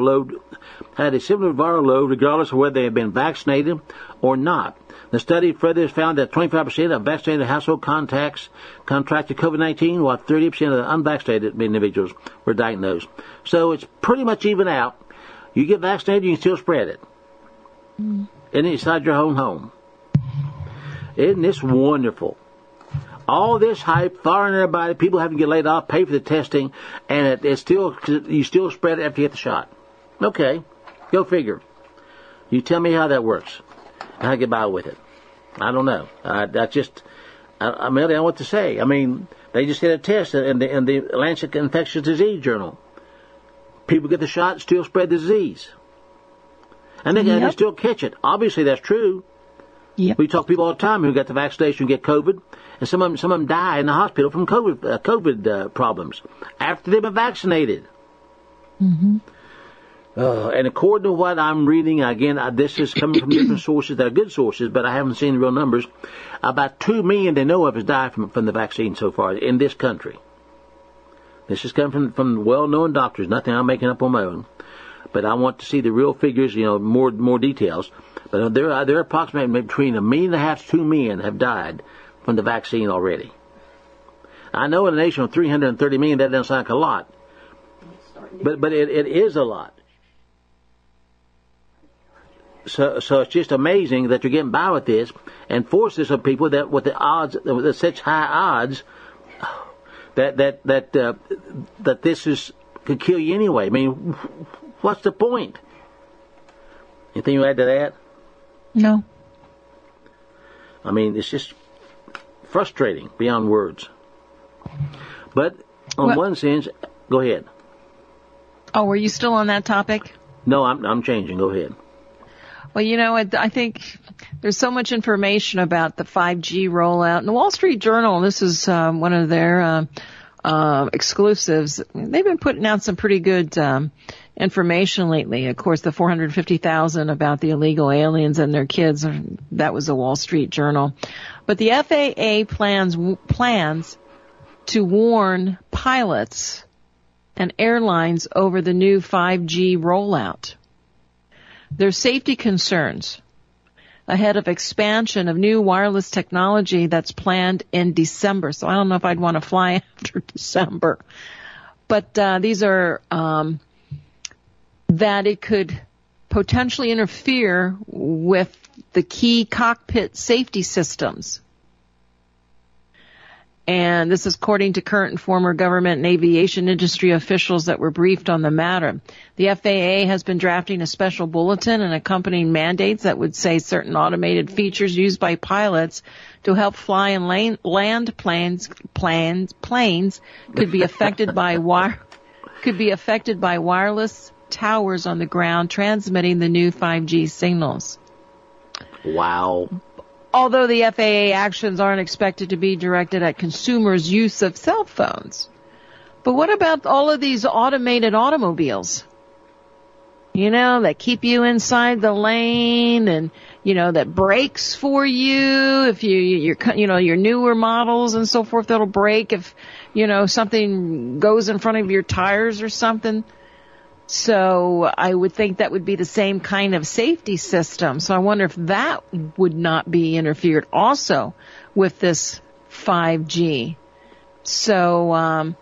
S2: load regardless of whether they had been vaccinated or not. The study further found that 25% of vaccinated household contacts contracted COVID-19, while 30% of the unvaccinated individuals were diagnosed. So it's pretty much even out. You get vaccinated, you can still spread it. And inside your own home. Isn't this wonderful? All this hype, firing everybody, people having to get laid off, pay for the testing, and you still spread it after you get the shot. Okay, go figure. You tell me how that works. How to get by with it. I don't know. I really don't know what to say. I mean, they just did a test in the Lancet Infectious Disease Journal. People get the shot, still spread the disease. And they still catch it. Obviously, that's true.
S1: Yep.
S2: We talk to people all the time who got the vaccination get COVID, and some of them die in the hospital from COVID problems after they've been vaccinated.
S1: Mm-hmm.
S2: And according to what I'm reading, again, this is coming from different sources that are good sources, but I haven't seen the real numbers. About 2 million they know of has died from the vaccine so far in this country. This is coming from well-known doctors, nothing I'm making up on my own. But I want to see the real figures, more details. But there are approximately between 1.5 million to 2 million have died from the vaccine already. I know in a nation of 330 million that doesn't sound like a lot, but it is a lot. So it's just amazing that you're getting by with this and forces of people that with such high odds that this could kill you anyway. I mean, what's the point? Anything you add to that?
S1: No.
S2: I mean, it's just frustrating beyond words. But on one sense, go ahead.
S1: Oh, were you still on that topic?
S2: No, I'm changing. Go ahead.
S1: Well, I think there's so much information about the 5G rollout. In the Wall Street Journal, this is one of their exclusives. They've been putting out some pretty good information lately. Of course, the 450,000 about the illegal aliens and their kids, that was the Wall Street Journal. But the FAA plans to warn pilots and airlines over the new 5G rollout. There's safety concerns ahead of expansion of new wireless technology that's planned in December. So I don't know if I'd want to fly after December. But these are that it could potentially interfere with the key cockpit safety systems. And this is according to current and former government and aviation industry officials that were briefed on the matter. The FAA has been drafting a special bulletin and accompanying mandates that would say certain automated features used by pilots to help fly and land planes could be affected by wireless towers on the ground transmitting the new 5G signals.
S2: Wow.
S1: Although the FAA actions aren't expected to be directed at consumers' use of cell phones. But what about all of these automated automobiles? That keep you inside the lane and, that brakes for you if your newer models and so forth that'll brake if, something goes in front of your tires or something. So I would think that would be the same kind of safety system. So I wonder if that would not be interfered also with this 5G. So,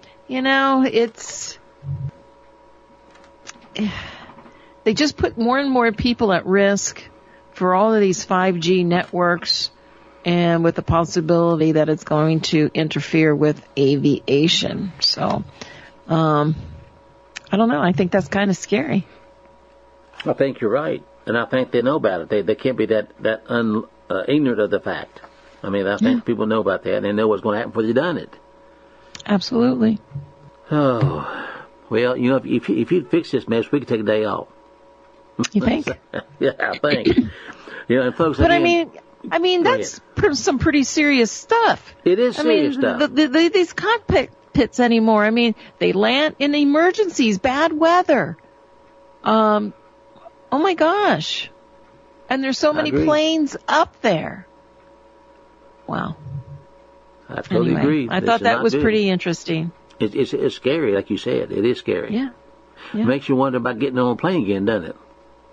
S1: they just put more and more people at risk for all of these 5G networks and with the possibility that it's going to interfere with aviation. So, I don't know. I think that's kind of scary.
S2: I think you're right, and I think they know about it. They can't be that ignorant of the fact. I mean, I think people know about that, and they know what's going to happen before they've done it.
S1: Absolutely.
S2: Oh, well, if you'd fix this mess, we could take a day off.
S1: You think?
S2: Yeah, I think. And folks.
S1: But
S2: again,
S1: I mean, that's some pretty serious stuff.
S2: It is serious stuff.
S1: These cockpits anymore. I mean, they land in emergencies, bad weather. Oh my gosh. And there's so many planes up there. Wow.
S2: I totally agree.
S1: I thought that was pretty interesting.
S2: It's scary, like you said. It is scary.
S1: Yeah.
S2: It makes you wonder about getting on a plane again, doesn't it?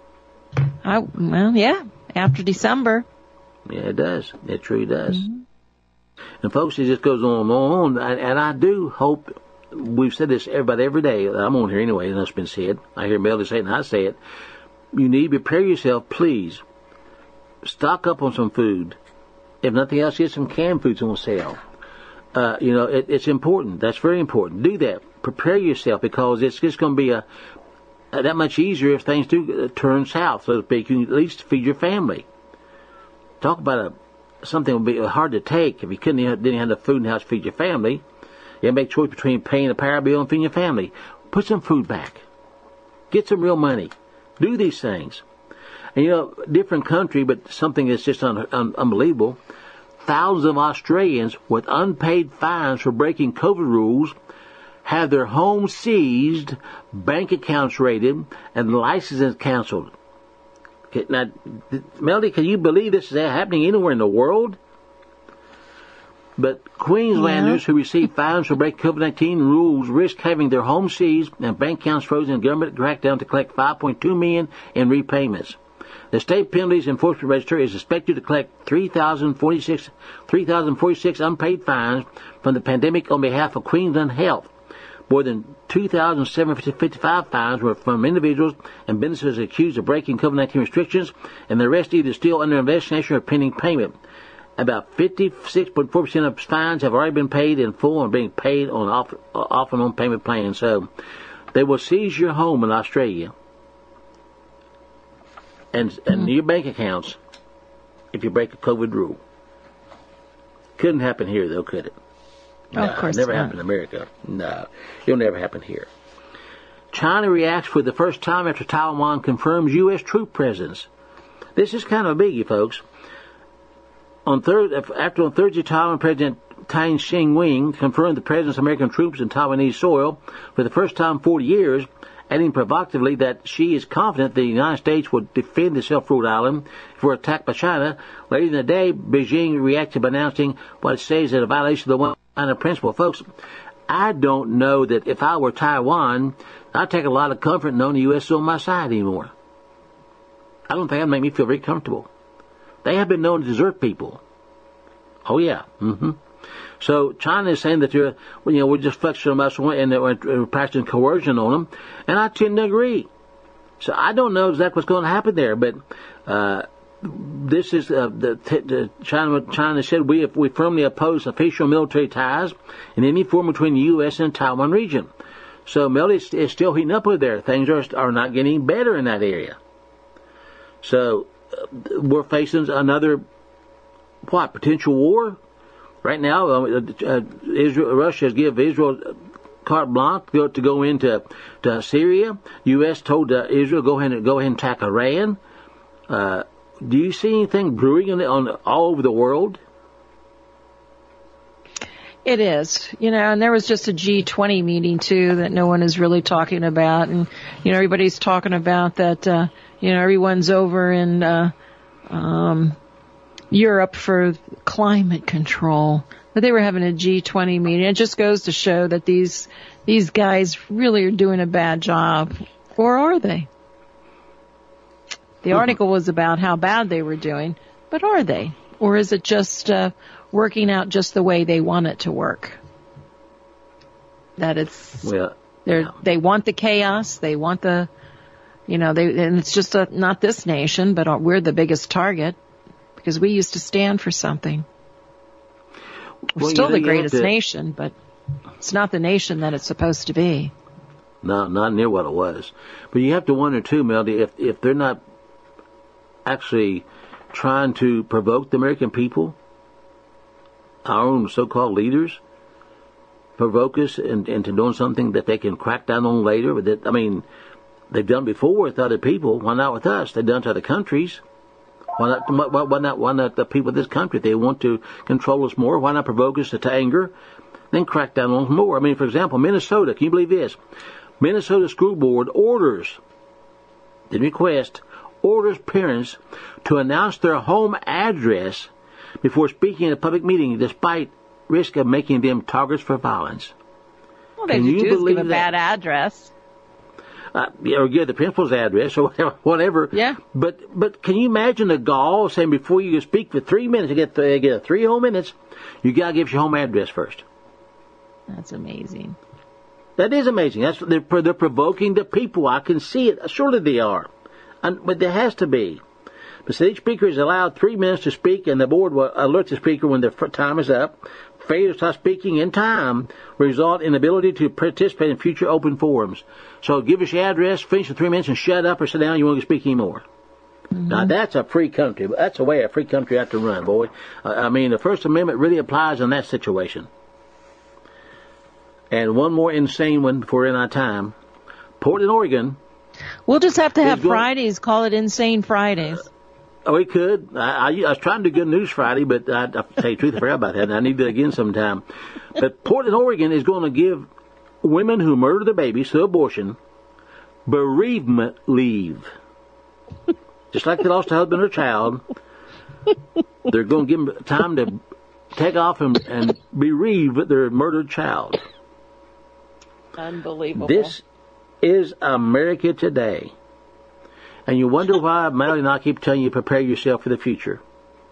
S1: After December.
S2: Yeah, it does. It truly does. Mm-hmm. And folks, it just goes on, and I do hope, we've said this everybody every day, I'm on here anyway, and it's been said, I hear Melody say it, and I say it, you need to prepare yourself, please, stock up on some food. If nothing else, get some canned foods on sale. It's important. That's very important. Do that. Prepare yourself, because it's just going to be that much easier if things do turn south, so to speak. You can at least feed your family. Talk about something would be hard to take if you didn't have enough food in the house to feed your family. You have to make a choice between paying a power bill and feeding your family. Put some food back. Get some real money. Do these things. And different country, but something that's just unbelievable. Thousands of Australians with unpaid fines for breaking COVID rules have their homes seized, bank accounts raided, and licenses canceled. Okay, now, Melody, can you believe this is happening anywhere in the world? But Queenslanders who receive fines for breaking COVID-19 rules risk having their homes seized and bank accounts frozen and government crackdown to collect $5.2 million in repayments. The State Penalties Enforcement Register is expected to collect 3,046 unpaid fines from the pandemic on behalf of Queensland Health. More than 2,755 fines were from individuals and businesses accused of breaking COVID-19 restrictions, and the rest either still under investigation or pending payment. About 56.4% of fines have already been paid in full and being paid on off and on payment plans. So they will seize your home in Australia and your bank accounts if you break a COVID rule. Couldn't happen here, though, could it? No,
S1: of course
S2: never
S1: not.
S2: happened in America. No, it'll never happen here. China reacts for the first time after Taiwan confirms U.S. troop presence. This is kind of a biggie, folks. On Thursday, Taiwan President Tai Ing-wen confirmed the presence of American troops in Taiwanese soil for the first time in 40 years, adding provocatively that she is confident the United States will defend the self-ruled island if we're attacked by China. Later in the day, Beijing reacted by announcing what it says is a violation of the one-China principle. Folks, I don't know that if I were Taiwan, I'd take a lot of comfort knowing the U.S. is on my side anymore. I don't think that'd make me feel very comfortable. They have been known to desert people. Oh, yeah. So China is saying that we're just flexing them and we're practicing coercion on them, and I tend to agree. So I don't know exactly what's going to happen there, but this is China said we firmly oppose official military ties in any form between the U.S. and Taiwan region. So Melody is still heating up over there. Things are not getting better in that area. So we're facing another potential war right now. Russia has given Israel carte blanche to go into Syria. U.S. told Israel go ahead and attack Iran. Do you see anything brewing on all over the world?
S1: It is, and there was just a G20 meeting too that no one is really talking about, and everybody's talking about that. Everyone's over in Europe for climate control. But they were having a G20 meeting. It just goes to show that these guys really are doing a bad job, or are they? The article was about how bad they were doing, but are they, or is it just working out just the way they want it to work? That they want the chaos, they want the. And it's just not this nation, but we're the biggest target because we used to stand for something. We're still the greatest nation, but it's not the nation that it's supposed to be.
S2: No, not near what it was. But you have to wonder too, Melody, if they're not actually trying to provoke the American people, our own so-called leaders, provoke us into doing something that they can crack down on later. They've done before with other people. Why not with us? They've done to other countries. Why not the people of this country? If they want to control us more, why not provoke us to anger, then crack down on us more? For example, Minnesota. Can you believe this? Minnesota School Board orders parents to announce their home address before speaking in a public meeting, despite risk of making them targets for violence.
S1: Well, they do is give a bad address.
S2: Or give the principal's address or whatever.
S1: Yeah.
S2: But can you imagine the gall saying before you speak for 3 minutes, you get 3 whole minutes, you got to give your home address first.
S1: That's amazing.
S2: That is amazing. They're provoking the people. I can see it. Surely they are. But there has to be. But each speaker is allowed 3 minutes to speak, and the board will alert the speaker when their time is up. Failure to stop speaking in time will result in ability to participate in future open forums. So give us your address, finish in 3 minutes, and shut up or sit down. You won't speak anymore. Mm-hmm. Now, that's a free country. That's the way a free country ought to run, boy. The First Amendment really applies in that situation. And one more insane one before we're in our time. Portland, Oregon.
S1: We'll just have to have Fridays. Call it Insane Fridays.
S2: We could. I was trying to do Good News Friday, but I'll tell you the truth, I forgot about that, and I need that again sometime. But Portland, Oregon is going to give women who murder their babies through abortion bereavement leave. Just like they lost a husband or child, they're going to give them time to take off and bereave their murdered child.
S1: Unbelievable.
S2: This is America today. And you wonder why Melody and I keep telling you prepare yourself for the future.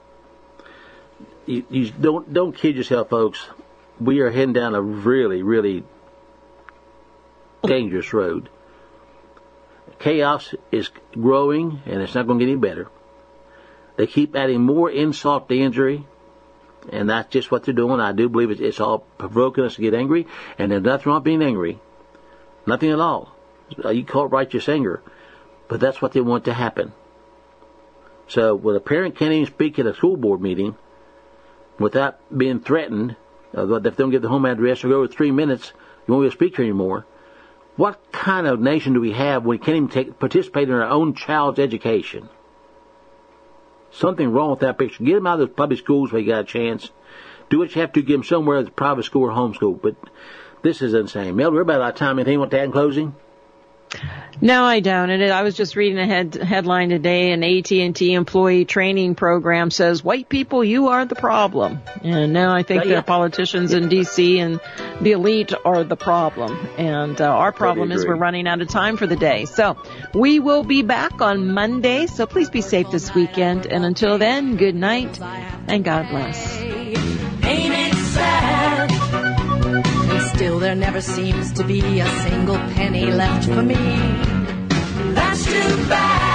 S2: You don't kid yourself, folks. We are heading down a really, really dangerous road. Chaos is growing, and it's not going to get any better. They keep adding more insult to injury, and that's just what they're doing. I do believe it's all provoking us to get angry, and there's nothing wrong with being angry. Nothing at all. You call it righteous anger, but that's what they want to happen. So when a parent can't even speak at a school board meeting without being threatened, if they don't give the home address or go over 3 minutes, you won't be a speaker anymore. What kind of nation do we have when we can't even participate in our own child's education? Something wrong with that picture. Get them out of those public schools where you got a chance. Do what you have to, get them somewhere at a private school or homeschool. But this is insane. Mel, we're about out of time. Anything you want to add in closing?
S1: No, I don't. And I was just reading a headline today. An AT&T employee training program says, white people, you are the problem. And now I think the politicians in D.C. and the elite are the problem. And our problem is we're running out of time for the day. So we will be back on Monday. So please be safe this weekend. And until then, good night and God bless.
S6: Ain't it sad? And still there never seems to be a single penny left for me. That's too bad.